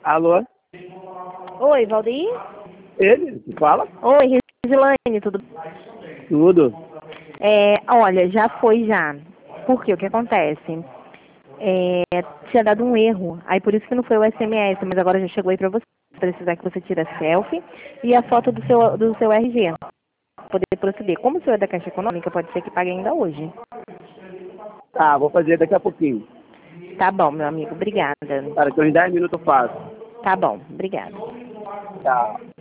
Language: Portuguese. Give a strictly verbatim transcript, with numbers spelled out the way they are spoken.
Alô? Oi, Valdir? Ele? Fala? Oi, Resilane, tudo bem? Tudo. É, olha, já foi já. Por quê? O que acontece? É, tinha dado um erro, aí por isso que não foi o S M S, mas agora já chegou aí pra você. Se precisar que você tire a selfie e a foto do seu, do seu R G. Pra poder proceder. Como o senhor é da Caixa Econômica, pode ser que pague ainda hoje. Tá, vou fazer daqui a pouquinho. Tá bom, meu amigo, obrigada. Cara, que uns dez minutos eu faço. Tá bom, obrigada. Tá.